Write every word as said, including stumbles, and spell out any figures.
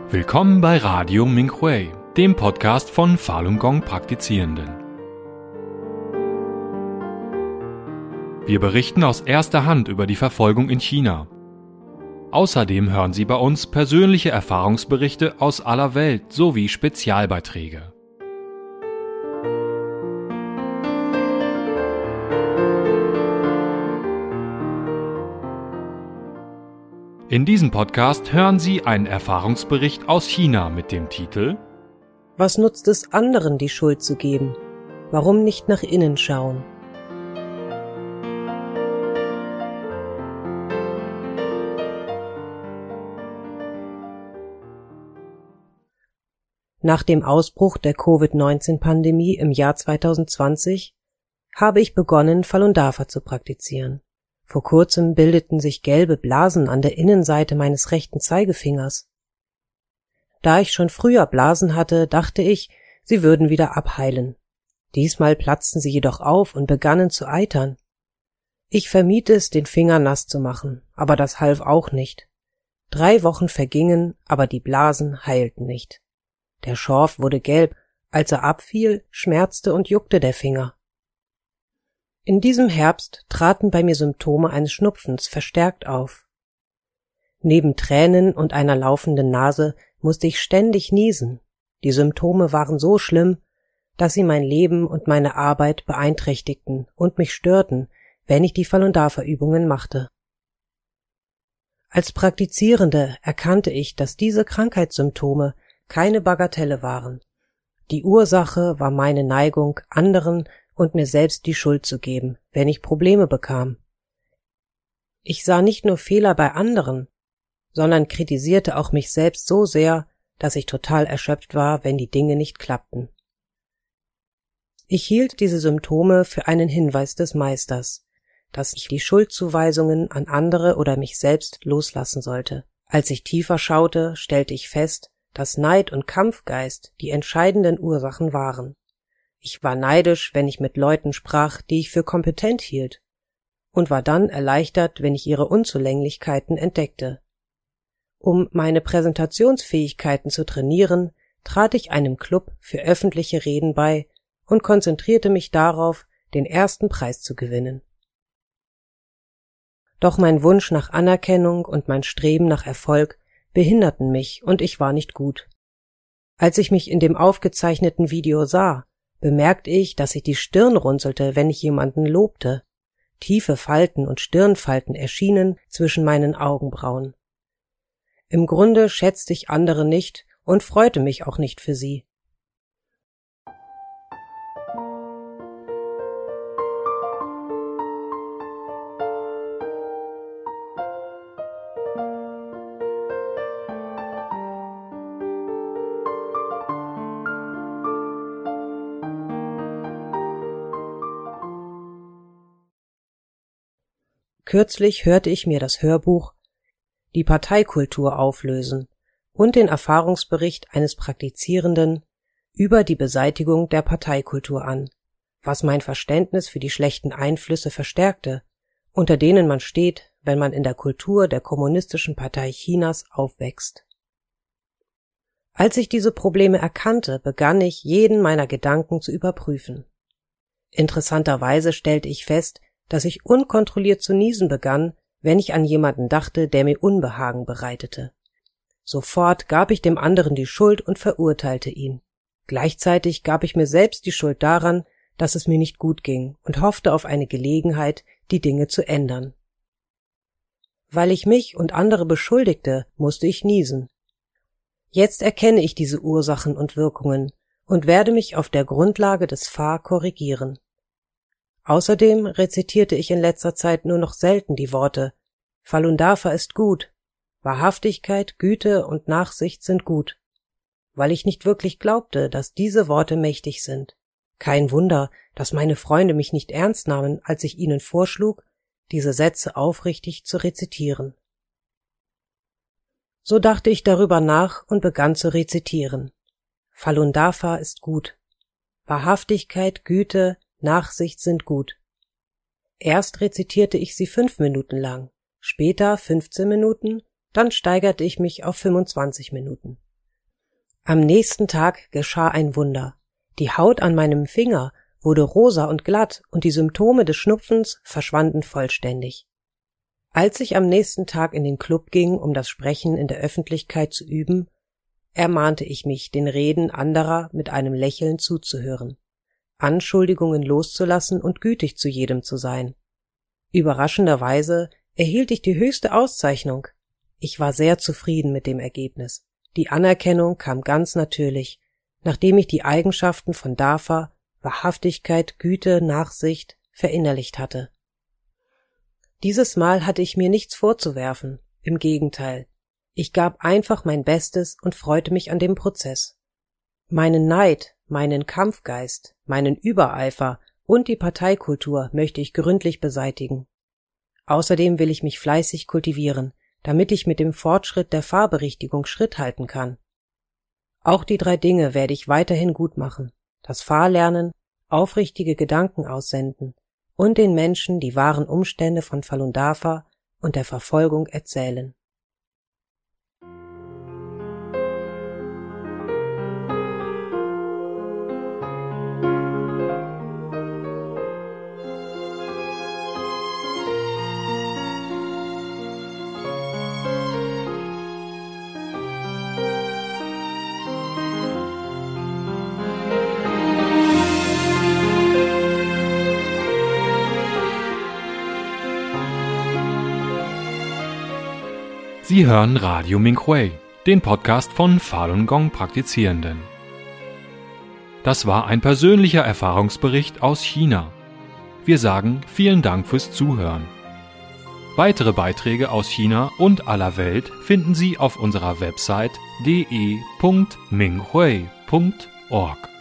Willkommen bei Radio Minhui, dem Podcast von Falun Gong Praktizierenden. Wir berichten aus erster Hand über die Verfolgung in China. Außerdem hören Sie bei uns persönliche Erfahrungsberichte aus aller Welt sowie Spezialbeiträge. In diesem Podcast hören Sie einen Erfahrungsbericht aus China mit dem Titel Was nutzt es anderen, die Schuld zu geben? Warum nicht nach innen schauen? Nach dem Ausbruch der Covid neunzehn Pandemie im Jahr zweitausendzwanzig habe ich begonnen, Falun Dafa zu praktizieren. Vor kurzem bildeten sich gelbe Blasen an der Innenseite meines rechten Zeigefingers. Da ich schon früher Blasen hatte, dachte ich, sie würden wieder abheilen. Diesmal platzten sie jedoch auf und begannen zu eitern. Ich vermied es, den Finger nass zu machen, aber das half auch nicht. Drei Wochen vergingen, aber die Blasen heilten nicht. Der Schorf wurde gelb, als er abfiel, schmerzte und juckte der Finger. In diesem Herbst traten bei mir Symptome eines Schnupfens verstärkt auf. Neben Tränen und einer laufenden Nase musste ich ständig niesen. Die Symptome waren so schlimm, dass sie mein Leben und meine Arbeit beeinträchtigten und mich störten, wenn ich die Falun Dafa Übungen machte. Als Praktizierende erkannte ich, dass diese Krankheitssymptome keine Bagatelle waren. Die Ursache war meine Neigung, anderen und mir selbst die Schuld zu geben, wenn ich Probleme bekam. Ich sah nicht nur Fehler bei anderen, sondern kritisierte auch mich selbst so sehr, dass ich total erschöpft war, wenn die Dinge nicht klappten. Ich hielt diese Symptome für einen Hinweis des Meisters, dass ich die Schuldzuweisungen an andere oder mich selbst loslassen sollte. Als ich tiefer schaute, stellte ich fest, dass Neid und Kampfgeist die entscheidenden Ursachen waren. Ich war neidisch, wenn ich mit Leuten sprach, die ich für kompetent hielt, und war dann erleichtert, wenn ich ihre Unzulänglichkeiten entdeckte. Um meine Präsentationsfähigkeiten zu trainieren, trat ich einem Club für öffentliche Reden bei und konzentrierte mich darauf, den ersten Preis zu gewinnen. Doch mein Wunsch nach Anerkennung und mein Streben nach Erfolg behinderten mich und ich war nicht gut. Als ich mich in dem aufgezeichneten Video sah, bemerkte ich, dass sich die Stirn runzelte, wenn ich jemanden lobte. Tiefe Falten und Stirnfalten erschienen zwischen meinen Augenbrauen. Im Grunde schätzte ich andere nicht und freute mich auch nicht für sie. Kürzlich hörte ich mir das Hörbuch Die Parteikultur auflösen und den Erfahrungsbericht eines Praktizierenden über die Beseitigung der Parteikultur an, was mein Verständnis für die schlechten Einflüsse verstärkte, unter denen man steht, wenn man in der Kultur der Kommunistischen Partei Chinas aufwächst. Als ich diese Probleme erkannte, begann ich, jeden meiner Gedanken zu überprüfen. Interessanterweise stellte ich fest, dass ich unkontrolliert zu niesen begann, wenn ich an jemanden dachte, der mir Unbehagen bereitete. Sofort gab ich dem anderen die Schuld und verurteilte ihn. Gleichzeitig gab ich mir selbst die Schuld daran, dass es mir nicht gut ging und hoffte auf eine Gelegenheit, die Dinge zu ändern. Weil ich mich und andere beschuldigte, musste ich niesen. Jetzt erkenne ich diese Ursachen und Wirkungen und werde mich auf der Grundlage des Fa korrigieren. Außerdem rezitierte ich in letzter Zeit nur noch selten die Worte Falun Dafa ist gut, Wahrhaftigkeit, Güte und Nachsicht sind gut, weil ich nicht wirklich glaubte, dass diese Worte mächtig sind. Kein Wunder, dass meine Freunde mich nicht ernst nahmen, als ich ihnen vorschlug, diese Sätze aufrichtig zu rezitieren. So dachte ich darüber nach und begann zu rezitieren. Falun Dafa ist gut, Wahrhaftigkeit, Güte, Nachsicht sind gut. Erst rezitierte ich sie fünf Minuten lang, später fünfzehn Minuten, dann steigerte ich mich auf fünfundzwanzig Minuten. Am nächsten Tag geschah ein Wunder. Die Haut an meinem Finger wurde rosa und glatt und die Symptome des Schnupfens verschwanden vollständig. Als ich am nächsten Tag in den Club ging, um das Sprechen in der Öffentlichkeit zu üben, ermahnte ich mich, den Reden anderer mit einem Lächeln zuzuhören, Anschuldigungen loszulassen und gütig zu jedem zu sein. Überraschenderweise erhielt ich die höchste Auszeichnung. Ich war sehr zufrieden mit dem Ergebnis. Die Anerkennung kam ganz natürlich, nachdem ich die Eigenschaften von Dafa, Wahrhaftigkeit, Güte, Nachsicht, verinnerlicht hatte. Dieses Mal hatte ich mir nichts vorzuwerfen, im Gegenteil. Ich gab einfach mein Bestes und freute mich an dem Prozess. Meinen Neid, meinen Kampfgeist, meinen Übereifer und die Parteikultur möchte ich gründlich beseitigen. Außerdem will ich mich fleißig kultivieren, damit ich mit dem Fortschritt der Fahrberichtigung Schritt halten kann. Auch die drei Dinge werde ich weiterhin gut machen: das Fahrlernen, aufrichtige Gedanken aussenden und den Menschen die wahren Umstände von Falun Dafa und der Verfolgung erzählen. Sie hören Radio Minhui, den Podcast von Falun Gong Praktizierenden. Das war ein persönlicher Erfahrungsbericht aus China. Wir sagen vielen Dank fürs Zuhören. Weitere Beiträge aus China und aller Welt finden Sie auf unserer Website d e punkt minghui punkt org.